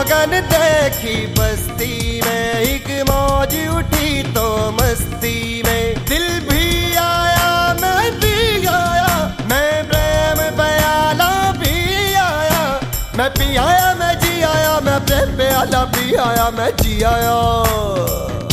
जोगन देखी बस्ती में, एक मौज उठी तो मस्ती में। दिल भी आया मैं भी आया, मैं प्रेम प्याला भी आया। मैं पी आया मैं जी आया, मैं प्रेम प्याला भी आया मैं जी आया।